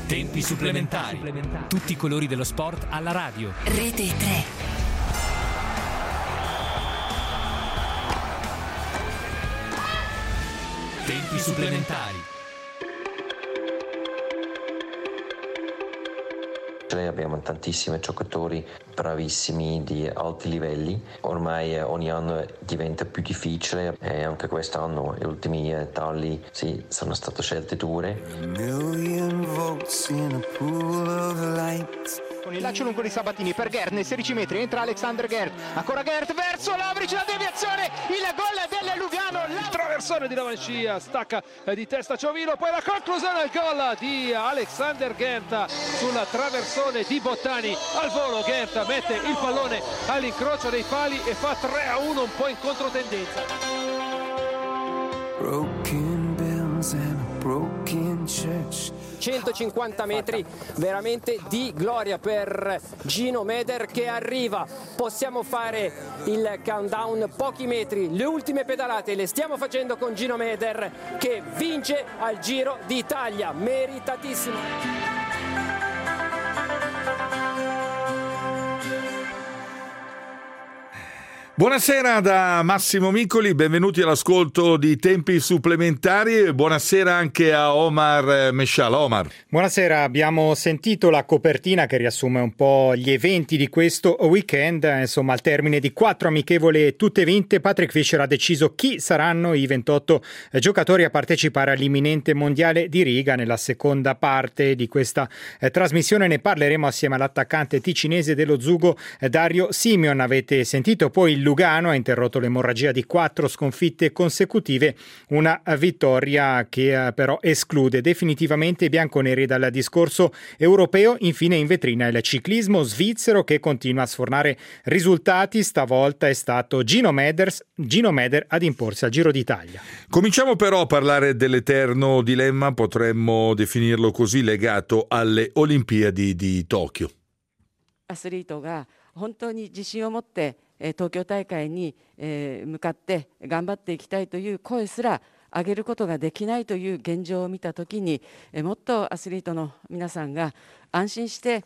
Tempi supplementari. Tutti i colori dello sport alla radio. Rete 3. Tempi supplementari. Abbiamo tantissimi giocatori bravissimi di alti livelli, ormai ogni anno diventa più difficile e anche quest'anno gli ultimi tagli sono state scelte dure. Con il lancio lungo di Sabatini per Gert, nei 16 metri entra Alexander Gert, ancora Gert verso Lavric, la deviazione, il gol del Lugano. Il traversone di Lavancia, stacca di testa Ciovino, poi la conclusione al gol di Alexander Gert sulla traversone di Bottani. Al volo Gert mette il pallone all'incrocio dei pali e fa 3-1, un po' in controtendenza. Broken bells and a broken church. 150 metri veramente di gloria per Gino Meder che arriva. Possiamo fare il countdown, pochi metri, le ultime pedalate le stiamo facendo con Gino Meder che vince al Giro d'Italia, meritatissimo. Buonasera da Massimo Micoli, benvenuti all'ascolto di Tempi Supplementari e buonasera anche a Omar Mescial. Omar. Buonasera, abbiamo sentito la copertina che riassume un po' gli eventi di questo weekend, insomma al termine di 4 amichevoli tutte vinte Patrick Fischer ha deciso chi saranno i 28 giocatori a partecipare all'imminente mondiale di Riga. Nella seconda parte di questa trasmissione ne parleremo assieme all'attaccante ticinese dello Zugo Dario Simeon. Avete sentito poi il Lugano ha interrotto l'emorragia di 4 sconfitte consecutive, una vittoria che però esclude definitivamente i bianconeri dal discorso europeo. Infine in vetrina il ciclismo svizzero che continua a sfornare risultati, stavolta è stato Gino Meder ad imporsi al Giro d'Italia. Cominciamo però a parlare dell'eterno dilemma, potremmo definirlo così, legato alle Olimpiadi di Tokyo. アスリートが本当に自信を持って東京大会に向かって頑張っていきたいという声すら上げることができないという現状を見たときにもっとアスリートの皆さんが安心して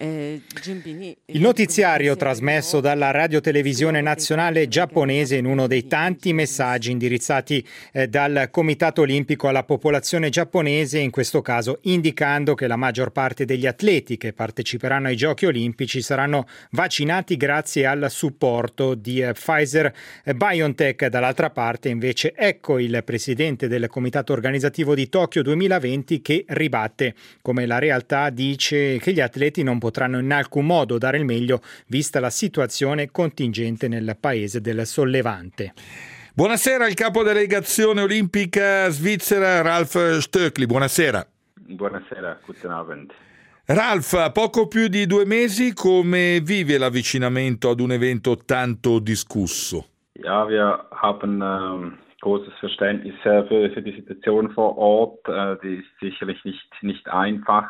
Il notiziario trasmesso dalla radiotelevisione nazionale giapponese in uno dei tanti messaggi indirizzati dal Comitato Olimpico alla popolazione giapponese, in questo caso indicando che la maggior parte degli atleti che parteciperanno ai Giochi Olimpici saranno vaccinati grazie al supporto di Pfizer-BioNTech. Dall'altra parte invece ecco il presidente del Comitato Organizzativo di Tokyo 2020 che ribatte come la realtà, dice che gli atleti non potranno in alcun modo dare il meglio vista la situazione contingente nel paese del sollevante. Buonasera al capo delegazione olimpica svizzera Ralf Stöckli, buonasera. Buonasera, guten Abend. Ralf, a poco più di 2 mesi, come vive l'avvicinamento ad un evento tanto discusso? Ja, wir haben großes Verständnis für die Situation vor Ort. Die ist sicherlich nicht einfach.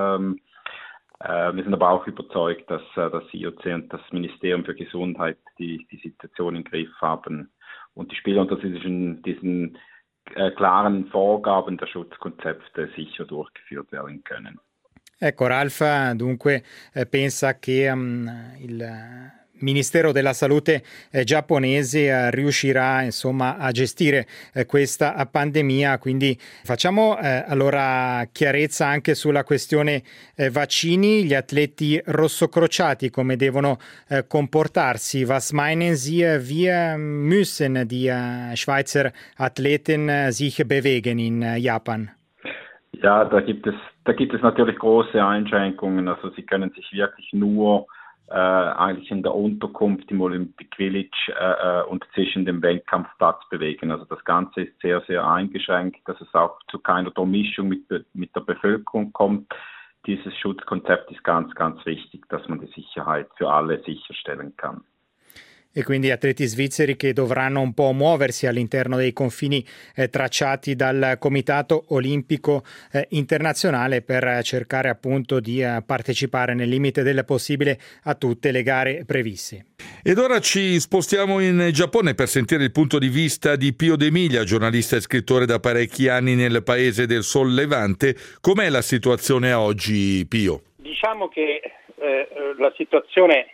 Wir sind aber auch überzeugt, dass das IOC und das Ministerium für Gesundheit die Situation im Griff haben und die Spieler unter diesen klaren Vorgaben der Schutzkonzepte sicher durchgeführt werden können. Ecco, Ralf dunque pensa che il Ministero della Salute giapponese riuscirà insomma a gestire questa pandemia, quindi facciamo allora chiarezza anche sulla questione vaccini. Gli atleti rossocrociati come devono comportarsi? Was meinen Sie, wie müssen die Schweizer Athleten sich bewegen in Japan? Ja, da gibt es natürlich große Einschränkungen. Also sie können sich wirklich nur eigentlich in der Unterkunft im Olympic Village und zwischen dem Wettkampfplatz bewegen. Also das Ganze ist sehr, sehr eingeschränkt, dass es auch zu keiner Durchmischung mit der Bevölkerung kommt. Dieses Schutzkonzept ist ganz, ganz wichtig, dass man die Sicherheit für alle sicherstellen kann. E quindi atleti svizzeri che dovranno un po' muoversi all'interno dei confini tracciati dal Comitato Olimpico Internazionale per cercare appunto di partecipare nel limite del possibile a tutte le gare previste. Ed ora ci spostiamo in Giappone per sentire il punto di vista di Pio De Miglia, giornalista e scrittore da parecchi anni nel paese del Sol Levante. Com'è la situazione oggi, Pio? Diciamo che la situazione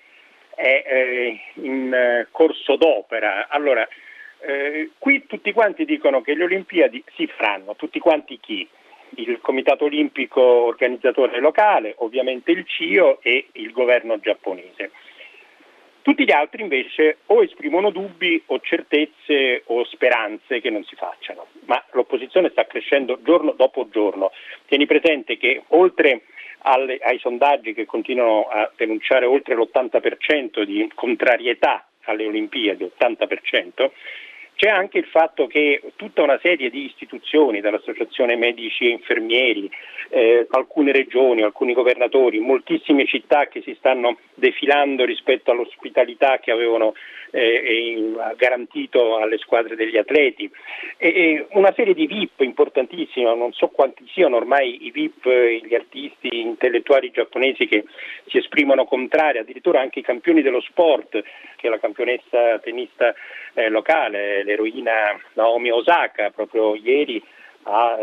è in corso d'opera. Allora, qui tutti quanti dicono che le Olimpiadi si faranno, tutti quanti chi? Il Comitato Olimpico organizzatore locale, ovviamente il CIO e il governo giapponese. Tutti gli altri invece o esprimono dubbi o certezze o speranze che non si facciano, ma l'opposizione sta crescendo giorno dopo giorno. Tieni presente che oltre ai sondaggi che continuano a denunciare oltre l'80% di contrarietà alle Olimpiadi, 80%, c'è anche il fatto che tutta una serie di istituzioni, dall'Associazione Medici e Infermieri, alcune regioni, alcuni governatori, moltissime città che si stanno defilando rispetto all'ospitalità che avevano garantito alle squadre degli atleti, e una serie di VIP importantissima, non so quanti siano ormai i VIP, gli artisti, gli intellettuali giapponesi che si esprimono contrari, addirittura anche i campioni dello sport, che è la campionessa tennista locale, l'eroina Naomi Osaka, proprio ieri ha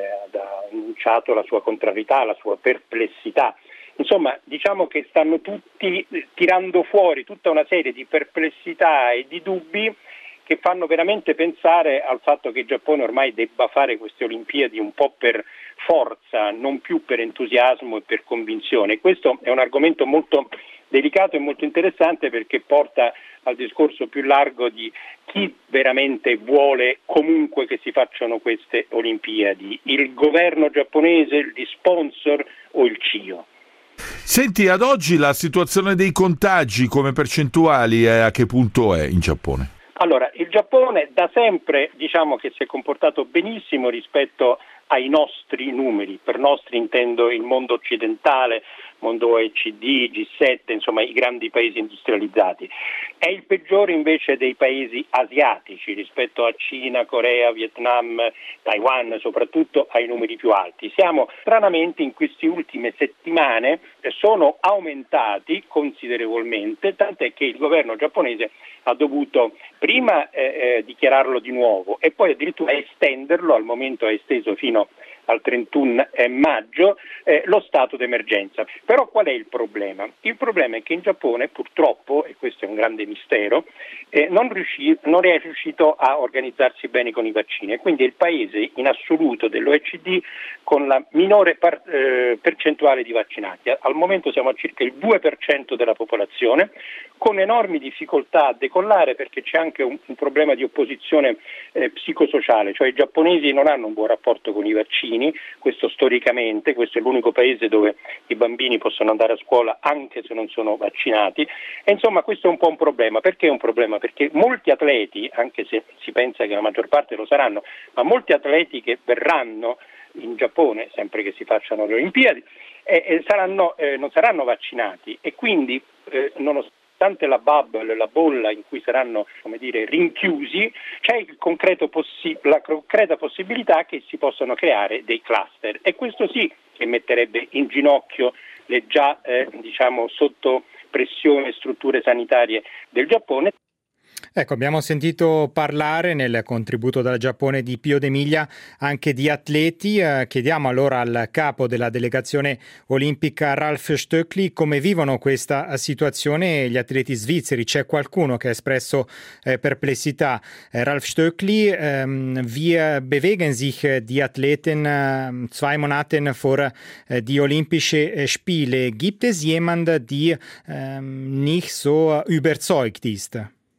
annunciato la sua contrarietà, la sua perplessità. Insomma, diciamo che stanno tutti tirando fuori tutta una serie di perplessità e di dubbi che fanno veramente pensare al fatto che il Giappone ormai debba fare queste Olimpiadi un po' per forza, non più per entusiasmo e per convinzione. Questo è un argomento molto delicato e molto interessante, perché porta al discorso più largo di chi veramente vuole comunque che si facciano queste Olimpiadi, il governo giapponese, gli sponsor o il CIO. Senti, ad oggi la situazione dei contagi come percentuali a che punto è in Giappone? Allora, il Giappone da sempre diciamo che si è comportato benissimo rispetto ai nostri numeri. Per nostri intendo il mondo occidentale, mondo OECD, G7, insomma i grandi paesi industrializzati. È il peggiore invece dei paesi asiatici rispetto a Cina, Corea, Vietnam, Taiwan, soprattutto ai numeri più alti. Siamo stranamente in queste ultime settimane sono aumentati considerevolmente, tant'è che il governo giapponese ha dovuto prima dichiararlo di nuovo e poi addirittura estenderlo, al momento è esteso fino al 31 maggio, lo stato d'emergenza. Però qual è il problema? Il problema è che in Giappone purtroppo, e questo è un grande mistero, non è riuscito a organizzarsi bene con i vaccini, e quindi è il paese in assoluto dell'OECD con la minore percentuale di vaccinati. Al momento siamo a circa il 2% della popolazione, con enormi difficoltà a decollare, perché c'è anche un problema di opposizione psicosociale, cioè i giapponesi non hanno un buon rapporto con i vaccini, questo storicamente, questo è l'unico paese dove i bambini possono andare a scuola anche se non sono vaccinati, e insomma questo è un po' un problema. Perché è un problema? Perché molti atleti, anche se si pensa che la maggior parte lo saranno, ma molti atleti che verranno in Giappone, sempre che si facciano le Olimpiadi, non saranno vaccinati, e quindi nonostante la bubble, la bolla in cui saranno, come dire, rinchiusi, c'è la concreta possibilità che si possano creare dei cluster, e questo sì che metterebbe in ginocchio le già sotto pressione strutture sanitarie del Giappone. Ecco, abbiamo sentito parlare nel contributo dal Giappone di Pio De Miglia anche di atleti. Chiediamo allora al capo della delegazione olimpica Ralf Stöckli come vivono questa situazione gli atleti svizzeri. C'è qualcuno che ha espresso perplessità. Ralf Stöckli, wie bewegen sich die Athleten 2 Monaten vor die Olympische Spiele? Gibt es jemand, die nicht so überzeugt ist?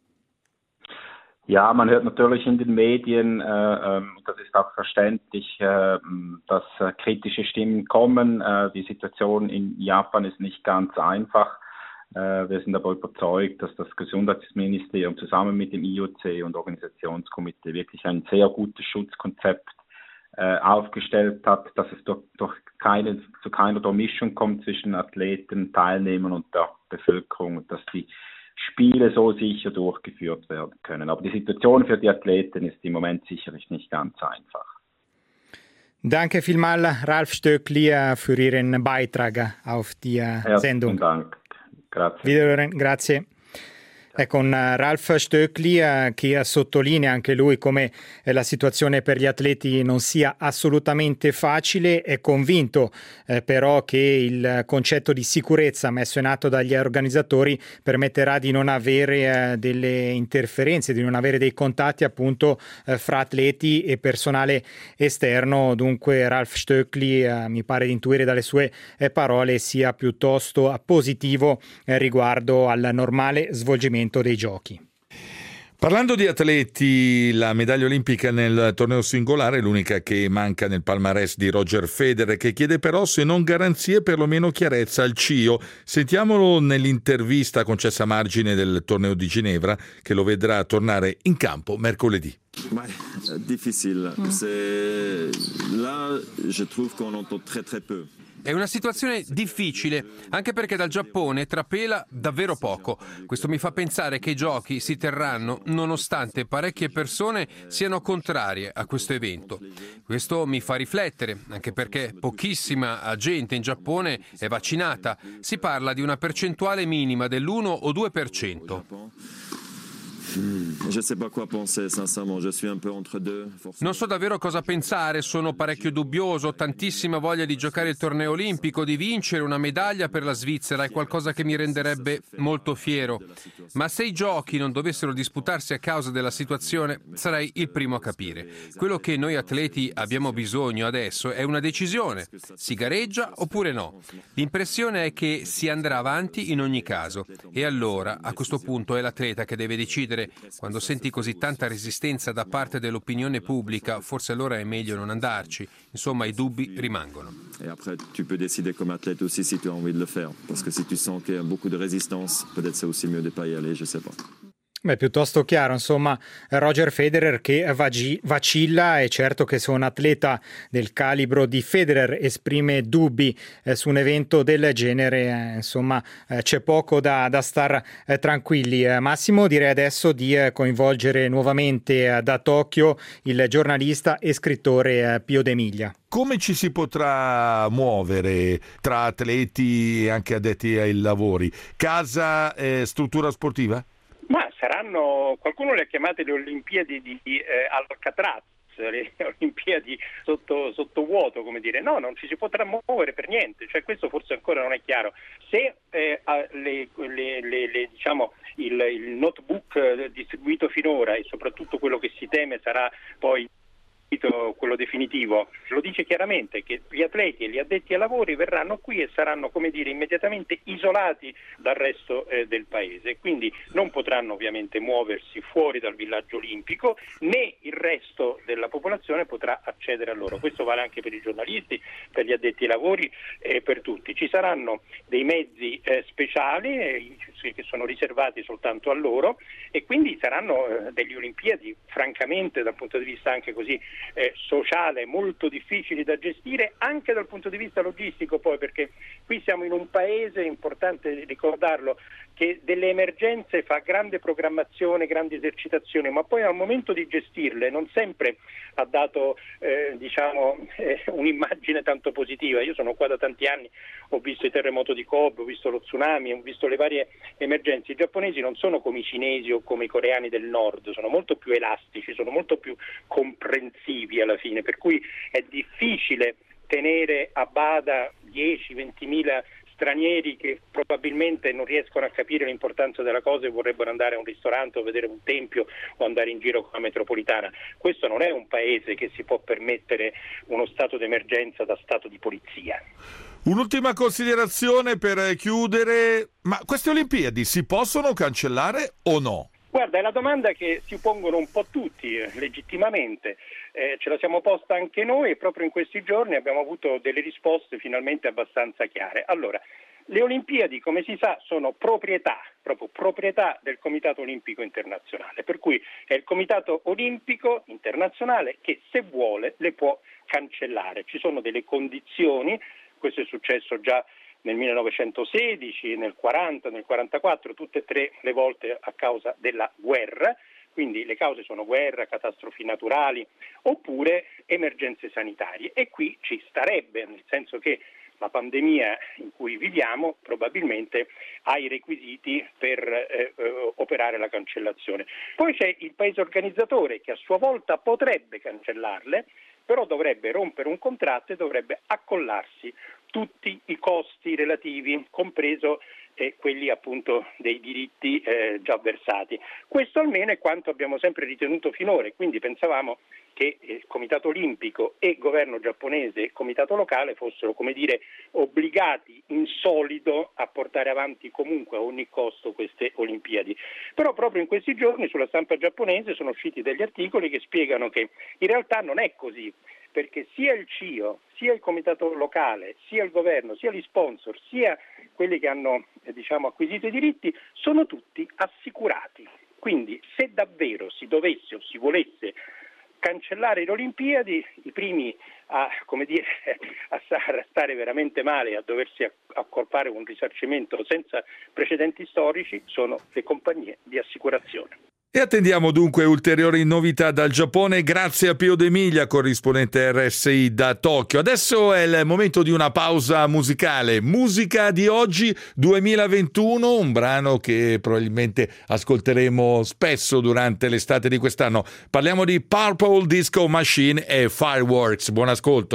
Ja, man hört natürlich in den Medien, das ist auch verständlich, dass kritische Stimmen kommen. Die Situation in Japan ist nicht ganz einfach. Wir sind aber überzeugt, dass das Gesundheitsministerium zusammen mit dem IOC und Organisationskomitee wirklich ein sehr gutes Schutzkonzept aufgestellt hat, dass es zu keiner Durchmischung kommt zwischen Athleten, Teilnehmern und der Bevölkerung, dass die Spiele so sicher durchgeführt werden können. Aber die Situation für die Athleten ist im Moment sicherlich nicht ganz einfach. Danke vielmals, Ralf Stöckli, für Ihren Beitrag auf die Sendung. Herzlichen Dank. Grazie. Wiederhören, grazie. Con Ralf Stöckli che sottolinea anche lui come la situazione per gli atleti non sia assolutamente facile, è convinto però che il concetto di sicurezza messo in atto dagli organizzatori permetterà di non avere delle interferenze, di non avere dei contatti appunto fra atleti e personale esterno. Dunque Ralf Stöckli mi pare di intuire dalle sue parole sia piuttosto positivo riguardo al normale svolgimento dei giochi. Parlando di atleti, la medaglia olimpica nel torneo singolare è l'unica che manca nel palmarès di Roger Federer, che chiede però, se non garanzie, perlomeno chiarezza al CIO. Sentiamolo nell'intervista concessa a margine del torneo di Ginevra, che lo vedrà tornare in campo mercoledì. Difficile. Là, je trouve qu'on entend très peu. È una situazione difficile, anche perché dal Giappone trapela davvero poco. Questo mi fa pensare che i giochi si terranno nonostante parecchie persone siano contrarie a questo evento. Questo mi fa riflettere, anche perché pochissima gente in Giappone è vaccinata. Si parla di una percentuale minima dell'1 o 2%. Non so davvero cosa pensare, sono parecchio dubbioso, ho tantissima voglia di giocare il torneo olimpico, di vincere una medaglia per la Svizzera, è qualcosa che mi renderebbe molto fiero. Ma se i giochi non dovessero disputarsi a causa della situazione, sarei il primo a capire. Quello che noi atleti abbiamo bisogno adesso è una decisione. Si gareggia oppure no? L'impressione è che si andrà avanti in ogni caso. E allora, a questo punto, è l'atleta che deve decidere. Quando senti così tanta resistenza da parte dell'opinione pubblica, forse allora è meglio non andarci. Insomma, i dubbi rimangono. Et après, tu peux décider comme athlète aussi si tu as envie de le faire. Parce que si tu sens qu'il y a beaucoup de résistance, peut-être c'est aussi mieux de pas y aller, je sais pas. Beh, piuttosto chiaro, insomma, Roger Federer che vacilla. È certo che se un atleta del calibro di Federer esprime dubbi su un evento del genere, insomma, c'è poco da star tranquilli. Massimo, direi adesso di coinvolgere nuovamente da Tokyo il giornalista e scrittore Pio De Miglia. Come ci si potrà muovere tra atleti e anche addetti ai lavori? Casa, struttura sportiva? Ma saranno, qualcuno le ha chiamate le Olimpiadi di Alcatraz, le Olimpiadi sotto vuoto, come dire. No, non ci si potrà muovere per niente, cioè questo forse ancora non è chiaro. Se diciamo il notebook distribuito finora e soprattutto quello che si teme sarà poi quello definitivo, lo dice chiaramente che gli atleti e gli addetti ai lavori verranno qui e saranno, come dire, immediatamente isolati dal resto del paese, quindi non potranno ovviamente muoversi fuori dal villaggio olimpico, né il resto della popolazione potrà accedere a loro. Questo vale anche per i giornalisti, per gli addetti ai lavori e per tutti. Ci saranno dei mezzi speciali che sono riservati soltanto a loro e quindi saranno delle Olimpiadi francamente dal punto di vista anche così sociale molto difficili da gestire, anche dal punto di vista logistico, poi, perché qui siamo in un paese, importante ricordarlo, che delle emergenze fa grande programmazione, grandi esercitazioni, ma poi al momento di gestirle non sempre ha dato un'immagine tanto positiva. Io sono qua da tanti anni, ho visto il terremoto di Kobe, ho visto lo tsunami, ho visto le varie emergenze. I giapponesi non sono come i cinesi o come i coreani del nord, sono molto più elastici, sono molto più comprensivi alla fine, per cui è difficile tenere a bada 10-20.000 stranieri che probabilmente non riescono a capire l'importanza della cosa e vorrebbero andare a un ristorante o vedere un tempio o andare in giro con la metropolitana. Questo non è un paese che si può permettere uno stato d'emergenza da stato di polizia. Un'ultima considerazione per chiudere, ma queste Olimpiadi si possono cancellare o no? Guarda, è la domanda che si pongono un po' tutti, legittimamente. Ce la siamo posta anche noi e proprio in questi giorni abbiamo avuto delle risposte finalmente abbastanza chiare. Allora, le Olimpiadi, come si sa, sono proprietà del Comitato Olimpico Internazionale, per cui è il Comitato Olimpico Internazionale che, se vuole, le può cancellare. Ci sono delle condizioni, questo è successo già nel 1916, nel 40, nel 44, tutte e tre le volte a causa della guerra. Quindi le cause sono guerra, catastrofi naturali oppure emergenze sanitarie, e qui ci starebbe, nel senso che la pandemia in cui viviamo probabilmente ha i requisiti per operare la cancellazione. Poi c'è il paese organizzatore che a sua volta potrebbe cancellarle, però dovrebbe rompere un contratto e dovrebbe accollarsi tutti i costi relativi, compreso quelli appunto dei diritti già versati. Questo almeno è quanto abbiamo sempre ritenuto finora, e quindi pensavamo che il Comitato Olimpico e governo giapponese e comitato locale fossero, come dire, obbligati in solido a portare avanti comunque a ogni costo queste Olimpiadi. Però proprio in questi giorni sulla stampa giapponese sono usciti degli articoli che spiegano che in realtà non è così, perché sia il CIO, sia il comitato locale, sia il governo, sia gli sponsor, sia quelli che hanno acquisito i diritti, sono tutti assicurati. Quindi se davvero si dovesse o si volesse cancellare le Olimpiadi, i primi a stare veramente male, a doversi accorpare un risarcimento senza precedenti storici, sono le compagnie di assicurazione. E attendiamo dunque ulteriori novità dal Giappone grazie a Pio De Miglia, corrispondente RSI da Tokyo. Adesso è il momento di una pausa musicale. Musica di oggi 2021, un brano che probabilmente ascolteremo spesso durante l'estate di quest'anno. Parliamo di Purple Disco Machine e Fireworks. Buon ascolto.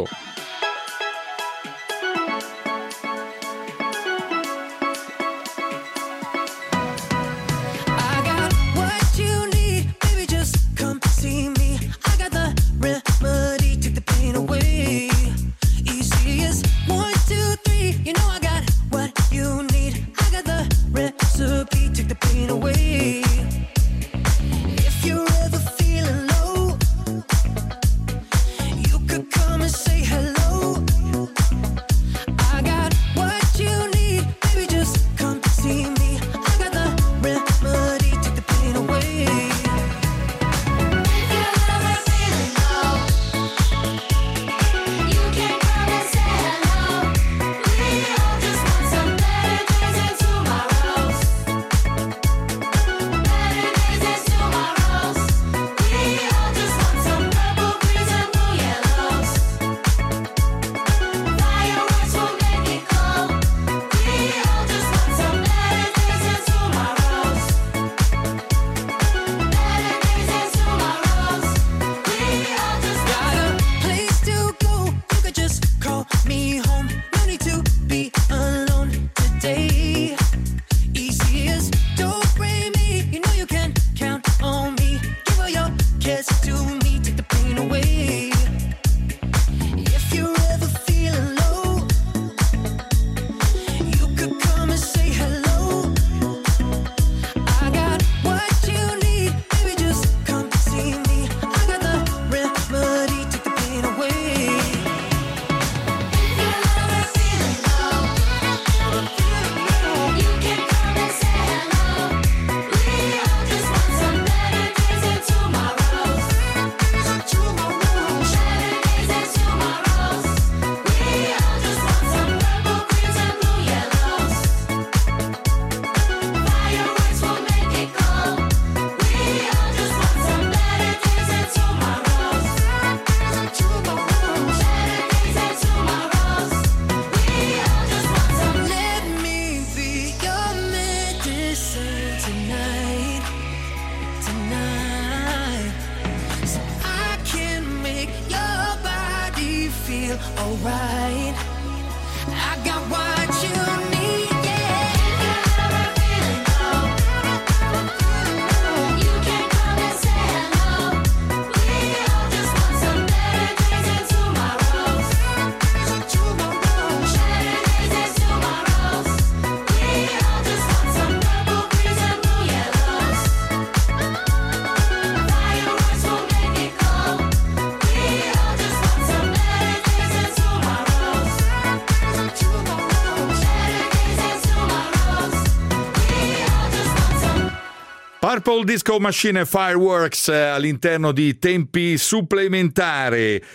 Purple Disco Machine e Fireworks all'interno di Tempi Supplementari.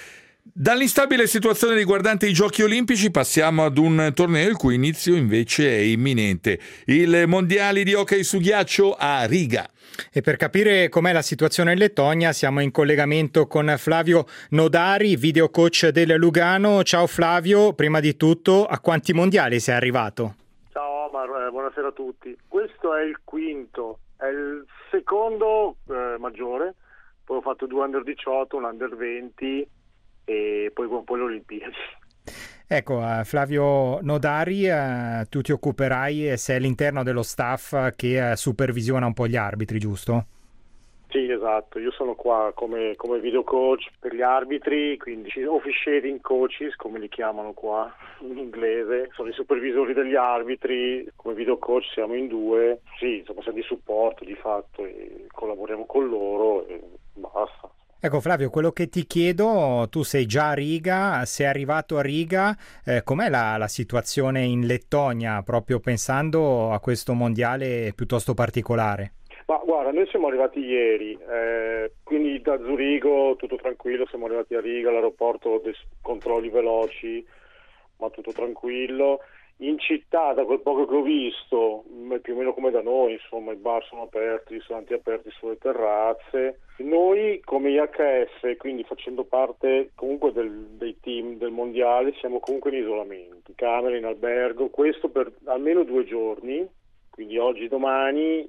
Dall'instabile situazione riguardante i Giochi Olimpici passiamo ad un torneo il cui inizio invece è imminente, il Mondiali di hockey su ghiaccio a Riga. E per capire com'è la situazione in Lettonia siamo in collegamento con Flavio Nodari, video coach del Lugano. Ciao Flavio, prima di tutto a quanti mondiali sei arrivato? Ciao Omar, buonasera a tutti. Questo è il quinto, è il secondo maggiore, poi ho fatto 2 under 18, un under 20 e poi le Olimpiadi. Ecco, Flavio Nodari, tu ti occuperai, sei all'interno dello staff che supervisiona un po' gli arbitri, giusto? Sì, esatto, io sono qua come video coach per gli arbitri, quindi officiating coaches, come li chiamano qua in inglese, sono i supervisori degli arbitri, come video coach siamo in 2, sì, insomma siamo di supporto di fatto e collaboriamo con loro e basta. Ecco Flavio, quello che ti chiedo, tu sei già a Riga, sei arrivato a Riga, com'è la situazione in Lettonia, proprio pensando a questo mondiale piuttosto particolare? Ma guarda, noi siamo arrivati ieri, quindi da Zurigo tutto tranquillo, siamo arrivati a Riga, all'aeroporto controlli veloci, ma tutto tranquillo. In città, da quel poco che ho visto, più o meno come da noi, insomma, i bar sono aperti, i ristoranti aperti sulle terrazze. Noi come IHF, quindi facendo parte comunque dei team del mondiale, siamo comunque in isolamento, in camera, in albergo, questo per almeno 2 giorni, quindi oggi, domani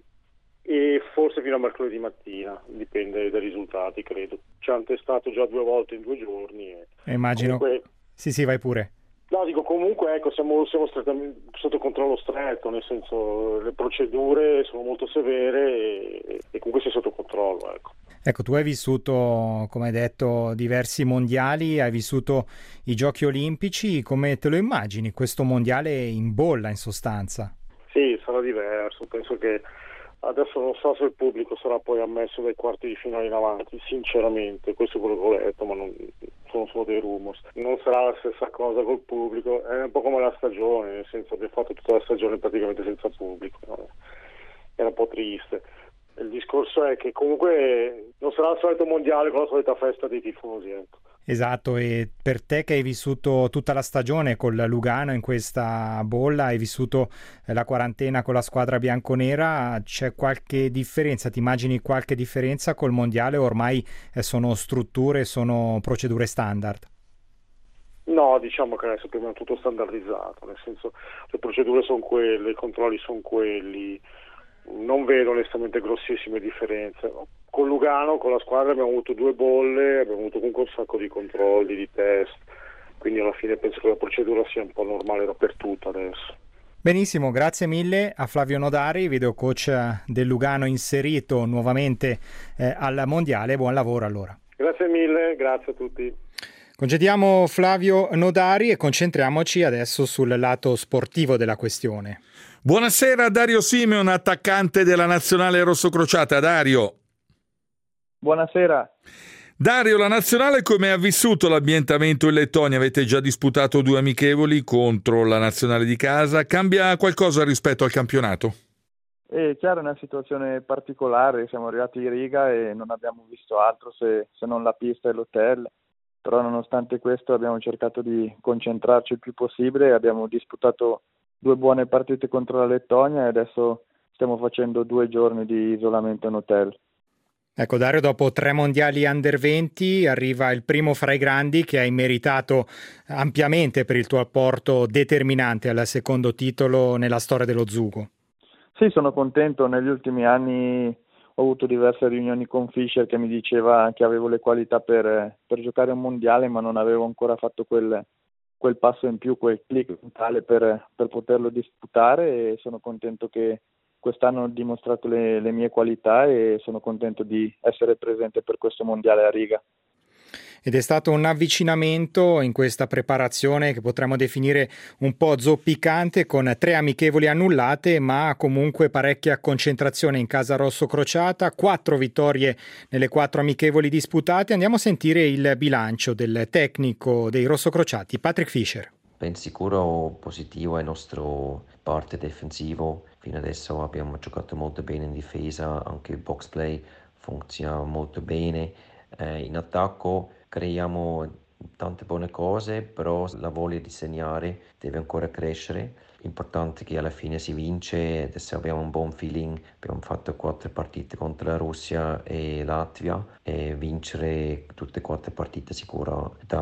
e forse fino a mercoledì mattina, dipende dai risultati, credo. Ci hanno testato già 2 volte in 2 giorni. Immagino. Comunque... Sì, vai pure. No, dico comunque ecco siamo strettamente sotto controllo stretto, nel senso le procedure sono molto severe e comunque sei sotto controllo, ecco. Ecco, tu hai vissuto, come hai detto, diversi mondiali, hai vissuto i Giochi Olimpici, come te lo immagini questo mondiale in bolla in sostanza? Sì, sarà diverso, penso che adesso non so se il pubblico sarà poi ammesso dai quarti di finale in avanti, sinceramente, questo è quello che ho letto, ma non sono solo dei rumors. Non sarà la stessa cosa col pubblico, è un po' come la stagione, nel senso che ho fatto tutta la stagione praticamente senza pubblico, no? Era un po' triste. Il discorso è che comunque non sarà il solito mondiale con la solita festa dei tifosi, ecco. Esatto, e per te che hai vissuto tutta la stagione col Lugano in questa bolla, hai vissuto la quarantena con la squadra bianconera, c'è qualche differenza? Ti immagini qualche differenza col mondiale o ormai sono strutture, sono procedure standard? No, diciamo che adesso prima è tutto standardizzato, nel senso le procedure sono quelle, i controlli sono quelli, non vedo onestamente grossissime differenze. Con Lugano, con la squadra abbiamo avuto 2 bolle, abbiamo avuto comunque un sacco di controlli, di test, quindi alla fine penso che la procedura sia un po' normale dappertutto adesso. Benissimo, grazie mille a Flavio Nodari, video coach del Lugano inserito nuovamente al Mondiale, buon lavoro allora. Grazie mille, grazie a tutti. Congediamo Flavio Nodari e concentriamoci adesso sul lato sportivo della questione. Buonasera Dario Simeon, attaccante della nazionale rossocrociata. Dario. Buonasera. Dario, la nazionale come ha vissuto l'ambientamento in Lettonia? Avete già disputato 2 amichevoli contro la nazionale di casa. Cambia qualcosa rispetto al campionato? Chiaro, è una situazione particolare. Siamo arrivati in Riga e non abbiamo visto altro se non la pista e l'hotel. Però nonostante questo abbiamo cercato di concentrarci il più possibile e abbiamo disputato 2 buone partite contro la Lettonia e adesso stiamo facendo 2 giorni di isolamento in hotel. Ecco Dario, dopo 3 mondiali under 20 arriva il primo fra i grandi che hai meritato ampiamente per il tuo apporto determinante al secondo titolo nella storia dello Zugo. Sì, sono contento. Negli ultimi anni ho avuto diverse riunioni con Fischer che mi diceva che avevo le qualità per giocare un mondiale, ma non avevo ancora fatto quel passo in più, quel click mentale per poterlo disputare, e sono contento che quest'anno ho dimostrato le mie qualità e sono contento di essere presente per questo mondiale a Riga. Ed è stato un avvicinamento in questa preparazione che potremmo definire un po' zoppicante, con 3 amichevoli annullate, ma comunque parecchia concentrazione in casa rossocrociata, 4 vittorie nelle 4 amichevoli disputate. Andiamo a sentire il bilancio del tecnico dei rossocrociati, Patrick Fischer. Ben sicuro positivo è il nostro parte difensivo. Fino adesso abbiamo giocato molto bene in difesa, anche il box play funziona molto bene. In attacco creiamo tante buone cose, però la voglia di segnare deve ancora crescere. L'importante è che alla fine si vince, adesso abbiamo un buon feeling, abbiamo fatto 4 partite contro la Russia e Latvia e vincere tutte e 4 partite sicuro dà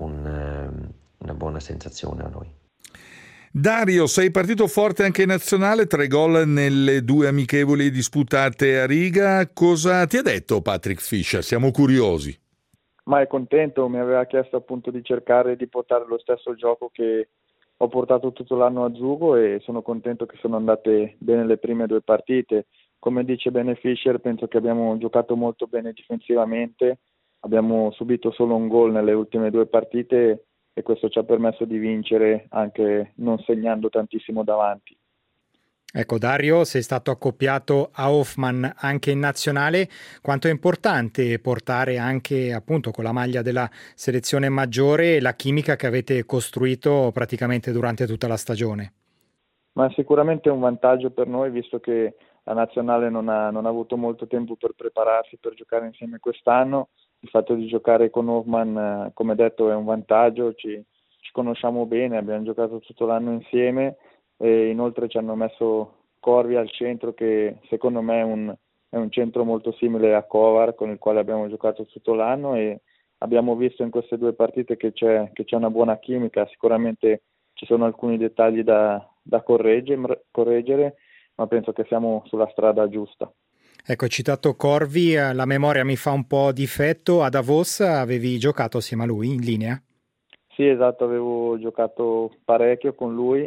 una buona sensazione a noi. Dario, sei partito forte anche in nazionale, 3 gol nelle 2 amichevoli disputate a Riga. Cosa ti ha detto Patrick Fischer? Siamo curiosi. Ma è contento, mi aveva chiesto appunto di cercare di portare lo stesso gioco che ho portato tutto l'anno a Zugo e sono contento che sono andate bene le prime 2 partite. Come dice bene Fischer, penso che abbiamo giocato molto bene difensivamente, abbiamo subito solo un gol nelle ultime 2 partite e questo ci ha permesso di vincere anche non segnando tantissimo davanti. Ecco Dario, sei stato accoppiato a Hoffman anche in nazionale, quanto è importante portare anche appunto con la maglia della selezione maggiore la chimica che avete costruito praticamente durante tutta la stagione? Ma sicuramente è un vantaggio per noi visto che la nazionale non ha avuto molto tempo per prepararsi, per giocare insieme quest'anno. Il fatto di giocare con Hoffman, come detto, è un vantaggio, ci conosciamo bene, abbiamo giocato tutto l'anno insieme e inoltre ci hanno messo Corvi al centro che secondo me è un centro molto simile a Kovar con il quale abbiamo giocato tutto l'anno e abbiamo visto in queste 2 partite che c'è una buona chimica, sicuramente ci sono alcuni dettagli da correggere, ma penso che siamo sulla strada giusta. Ecco, hai citato Corvi, la memoria mi fa un po' difetto, a Davos avevi giocato assieme a lui in linea? Sì, esatto, avevo giocato parecchio con lui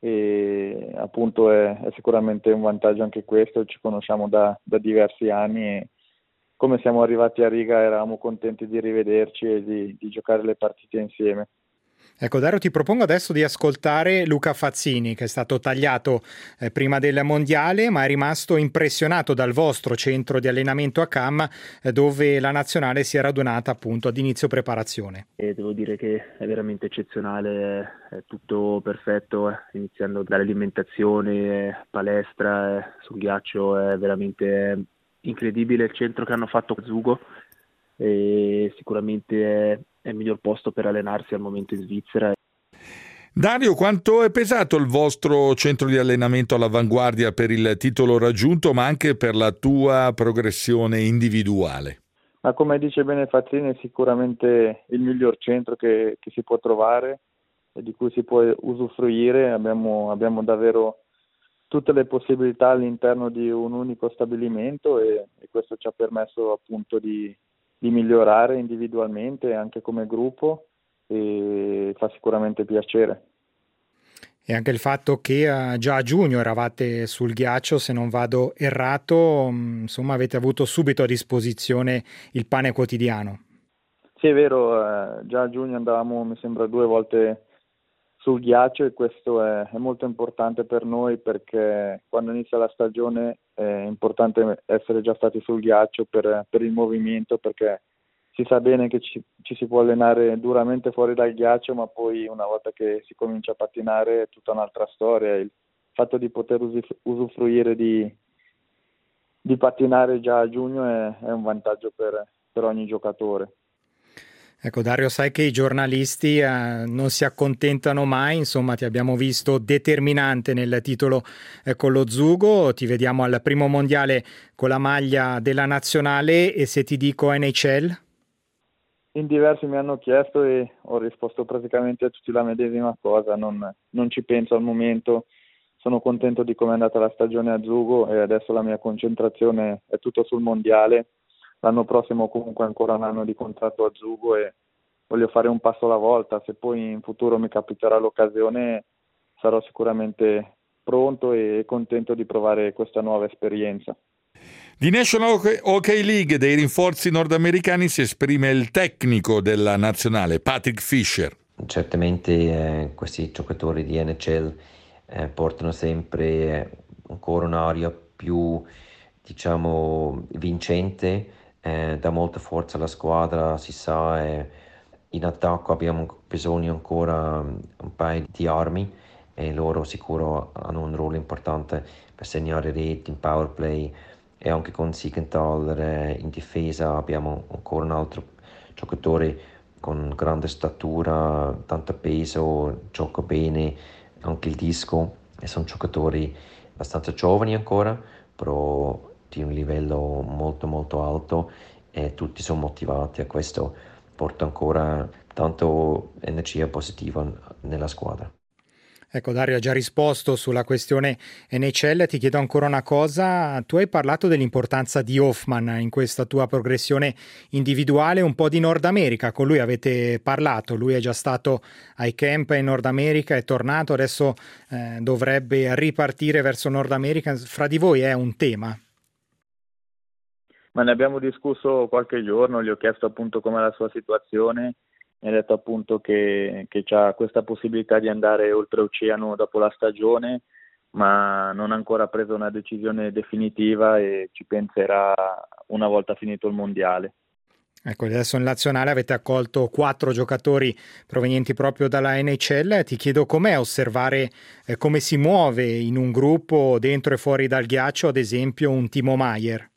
e appunto è sicuramente un vantaggio anche questo, ci conosciamo da diversi anni e come siamo arrivati a Riga eravamo contenti di rivederci e di giocare le partite insieme. Ecco Dario, ti propongo adesso di ascoltare Luca Fazzini che è stato tagliato prima del mondiale ma è rimasto impressionato dal vostro centro di allenamento a Cam dove la nazionale si è radunata appunto ad inizio preparazione. E devo dire che è veramente eccezionale, è tutto perfetto, iniziando dall'alimentazione, palestra, sul ghiaccio, è veramente incredibile il centro che hanno fatto a Zugo e sicuramente è il miglior posto per allenarsi al momento in Svizzera. Dario, quanto è pesato il vostro centro di allenamento all'avanguardia per il titolo raggiunto, ma anche per la tua progressione individuale? Ma come dice bene Fazzini, è sicuramente il miglior centro che si può trovare e di cui si può usufruire. Abbiamo davvero tutte le possibilità all'interno di un unico stabilimento e questo ci ha permesso appunto di migliorare individualmente anche come gruppo e fa sicuramente piacere. E anche il fatto che già a giugno eravate sul ghiaccio, se non vado errato, insomma avete avuto subito a disposizione il pane quotidiano. Sì, è vero, già a giugno andavamo mi sembra 2 volte sul ghiaccio e questo è molto importante per noi perché quando inizia la stagione è importante essere già stati sul ghiaccio per il movimento perché si sa bene che ci si può allenare duramente fuori dal ghiaccio ma poi una volta che si comincia a pattinare è tutta un'altra storia. Il fatto di poter usufruire di pattinare già a giugno è un vantaggio per ogni giocatore. Ecco Dario, sai che i giornalisti non si accontentano mai, insomma ti abbiamo visto determinante nel titolo con lo Zugo, ti vediamo al primo mondiale con la maglia della nazionale e se ti dico NHL? In diversi mi hanno chiesto e ho risposto praticamente a tutti la medesima cosa, non ci penso al momento, sono contento di come è andata la stagione a Zugo e adesso la mia concentrazione è tutto sul mondiale. L'anno prossimo comunque ancora un anno di contratto a Zugo e voglio fare un passo alla volta, se poi in futuro mi capiterà l'occasione sarò sicuramente pronto e contento di provare questa nuova esperienza. Di National Hockey League dei rinforzi nordamericani si esprime il tecnico della nazionale, Patrick Fischer. Certamente questi giocatori di NHL portano sempre ancora un'aria più vincente, dà molta forza alla squadra, si sa, in attacco abbiamo bisogno ancora un paio di armi e loro sicuro hanno un ruolo importante per segnare reti in power play e anche con Siegenthaler in difesa abbiamo ancora un altro giocatore con grande statura, tanto peso, gioca bene, anche il disco, e sono giocatori abbastanza giovani ancora, però di un livello molto molto alto, e tutti sono motivati, e questo porta ancora tanto energia positiva nella squadra. Ecco, Dario ha già risposto sulla questione NHL, ti chiedo ancora una cosa, tu hai parlato dell'importanza di Hoffman in questa tua progressione individuale, un po' di Nord America, con lui avete parlato, lui è già stato ai camp in Nord America, è tornato, adesso dovrebbe ripartire verso Nord America, fra di voi è un tema? Ma ne abbiamo discusso qualche giorno, gli ho chiesto appunto com'è la sua situazione. Mi ha detto appunto che c'ha questa possibilità di andare oltreoceano dopo la stagione, ma non ha ancora preso una decisione definitiva e ci penserà una volta finito il mondiale. Ecco, adesso in nazionale avete accolto 4 giocatori provenienti proprio dalla NHL. Ti chiedo com'è osservare come si muove in un gruppo dentro e fuori dal ghiaccio, ad esempio un Timo Meier.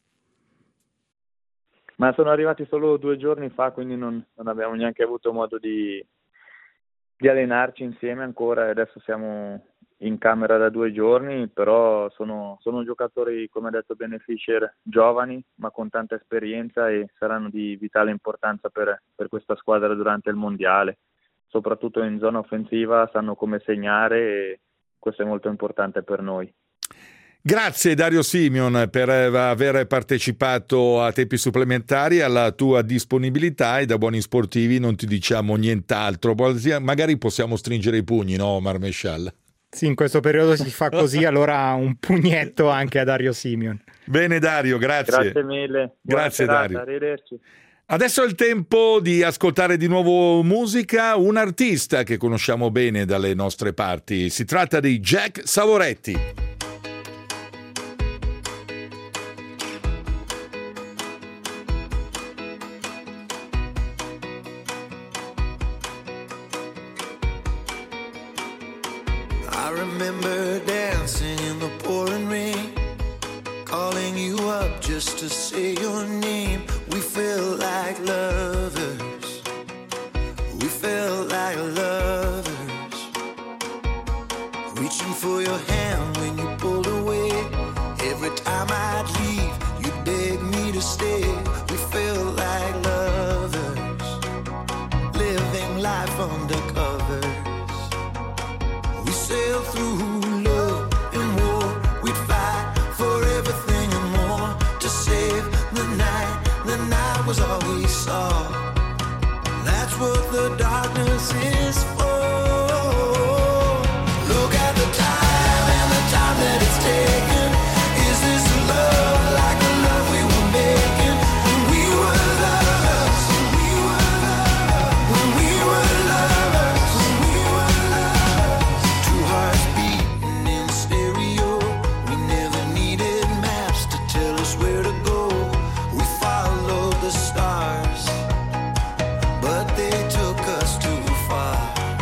Ma sono arrivati solo 2 giorni fa, quindi non abbiamo neanche avuto modo di allenarci insieme ancora. Adesso siamo in camera da 2 giorni, però sono giocatori, come ha detto bene Fischer, giovani ma con tanta esperienza, e saranno di vitale importanza per questa squadra durante il mondiale. Soprattutto in zona offensiva sanno come segnare, e questo è molto importante per noi. Grazie Dario Simeon per aver partecipato a tempi supplementari, alla tua disponibilità, e da buoni sportivi non ti diciamo nient'altro. Magari possiamo stringere i pugni, no Omar Mescial? Sì, in questo periodo si fa così, allora un pugnetto anche a Dario Simeon. Bene Dario, grazie. Grazie mille. Grazie serata, Dario. Arrivederci. Adesso è il tempo di ascoltare di nuovo musica, un artista che conosciamo bene dalle nostre parti. Si tratta di Jack Savoretti. I remember dancing in the pouring rain, calling you up just to say your name. We felt like lovers, we felt like lovers, reaching for your hand when you pulled away. Every time I'd leave, you'd beg me to stay. We felt like lovers, living life undercover. We sailed through love and war. We'd fight for everything and more to save the night. The night was all we saw. That's what the darkness is for. Look at the time and the time that it's taken. Is this love like the love we were making when we were lovers? When we were lovers. When we were lovers. Two hearts beating in stereo. We never needed maps to tell us where to go. We followed the stars, but they took us too far.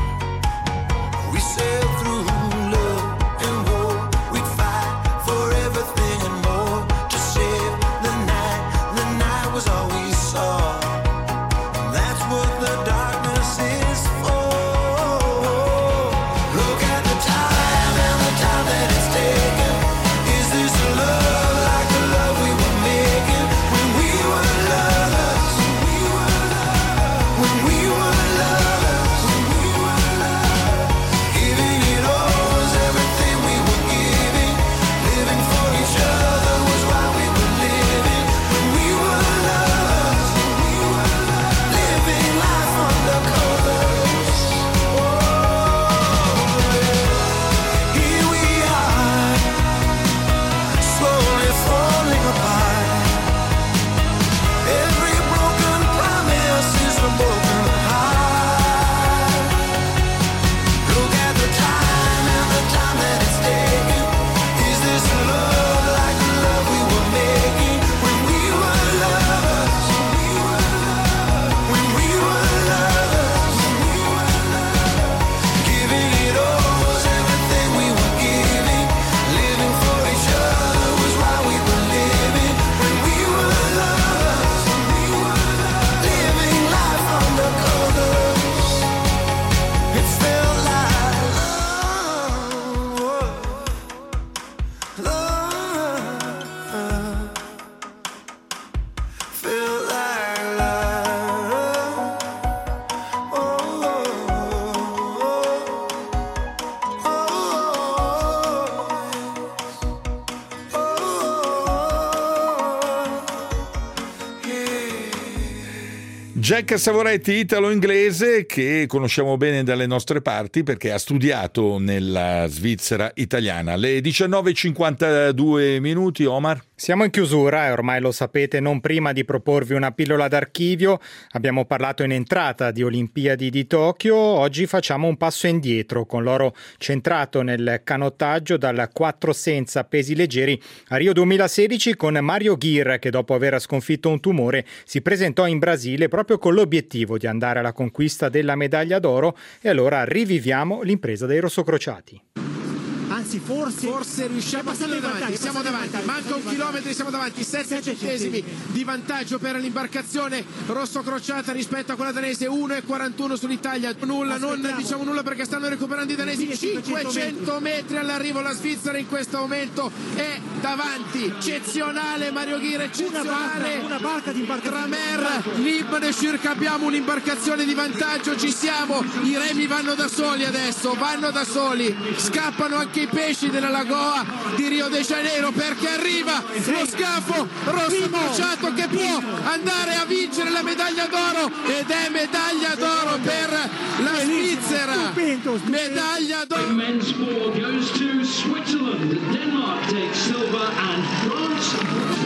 Jack Savoretti, italo-inglese, che conosciamo bene dalle nostre parti perché ha studiato nella Svizzera italiana. Le 19:52 minuti, Omar. Siamo in chiusura e ormai lo sapete, non prima di proporvi una pillola d'archivio. Abbiamo parlato in entrata di Olimpiadi di Tokyo, oggi facciamo un passo indietro con l'oro centrato nel canottaggio dal 4 senza pesi leggeri a Rio 2016 con Mario Ghir, che dopo aver sconfitto un tumore si presentò in Brasile proprio con l'obiettivo di andare alla conquista della medaglia d'oro. E allora riviviamo l'impresa dei rossocrociati. Anzi, forse riusciamo a stare davanti. Siamo davanti, manca un chilometro, siamo davanti, 7 centesimi di vantaggio per l'imbarcazione rossocrociata rispetto a quella danese, 1,41 sull'Italia. Non diciamo nulla perché stanno recuperando i danesi. 500 metri all'arrivo, la Svizzera in questo momento è davanti. Eccezionale Mario Ghir, eccezionale una barca di imbarcazione. Tramer, Libne, circa abbiamo un'imbarcazione di vantaggio, ci siamo. I remi vanno da soli adesso, scappano anche i pesci della lagoa di Rio de Janeiro perché arriva lo scafo rossocrociato che può andare a vincere la medaglia d'oro, ed è medaglia d'oro per la Svizzera. Medaglia d'oro. The men's sport goes to Switzerland. Denmark takes silver and France.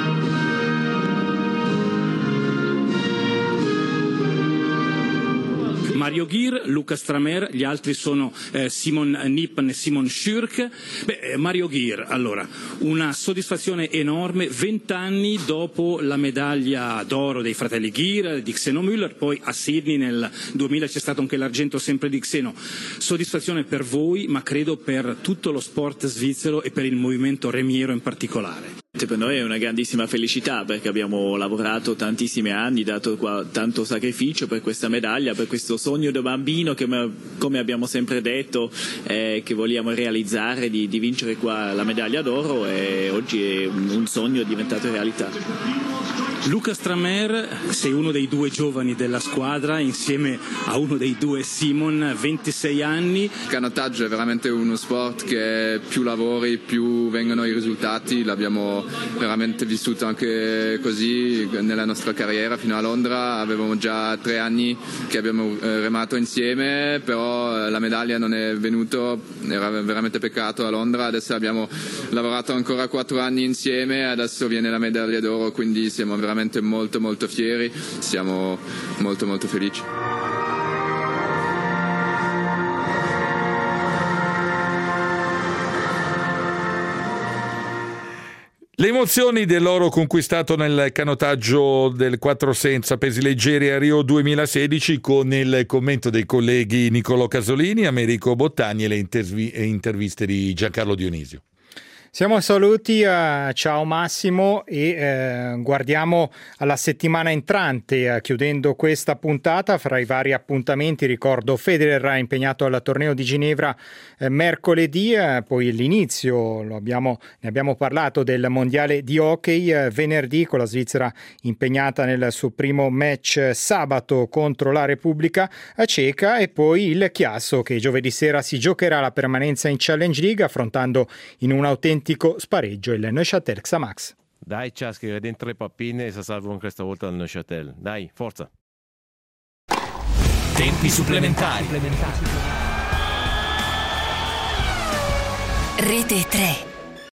Mario Ghir, Lucas Tramer, gli altri sono Simon Nippen e Simon Schürk. Mario Ghir, allora, una soddisfazione enorme, 20 anni dopo la medaglia d'oro dei fratelli Ghir, di Xeno Müller, poi a Sydney nel 2000 c'è stato anche l'argento sempre di Xeno. Soddisfazione per voi, ma credo per tutto lo sport svizzero e per il movimento remiero in particolare. Per noi è una grandissima felicità perché abbiamo lavorato tantissimi anni, dato tanto sacrificio per questa medaglia, per questo sogno da bambino che, come abbiamo sempre detto, che vogliamo realizzare di vincere qua la medaglia d'oro, e oggi è un sogno diventato realtà. Lucas Tramer, sei uno dei due giovani della squadra insieme a uno dei due Simon, 26 anni. Il canottaggio è veramente uno sport che più lavori più vengono i risultati, l'abbiamo veramente vissuto anche così nella nostra carriera fino a Londra. Avevamo già 3 anni che abbiamo remato insieme, però la medaglia non è venuta, era veramente peccato a Londra. Adesso abbiamo lavorato ancora 4 anni insieme, adesso viene la medaglia d'oro, quindi siamo veramente molto molto fieri, siamo molto molto felici. Le emozioni dell'oro conquistato nel canottaggio del 4 senza pesi leggeri a Rio 2016 con il commento dei colleghi Niccolò Casolini, Americo Bottani e le interviste di Giancarlo Dionisio. Siamo saluti, ciao Massimo, e guardiamo alla settimana entrante, chiudendo questa puntata. Fra i vari appuntamenti ricordo Federer impegnato al torneo di Ginevra mercoledì, poi l'inizio, ne abbiamo parlato, del mondiale di hockey venerdì, con la Svizzera impegnata nel suo primo match sabato contro la Repubblica Ceca, e poi il Chiasso che giovedì sera si giocherà la permanenza in Challenge League affrontando in un autentico spareggio il Neuchâtel Xamax. Dai Ciaschi, dentro le pappine e si salvano questa volta dal Neuchâtel. Dai, forza! Tempi supplementari. Rete 3.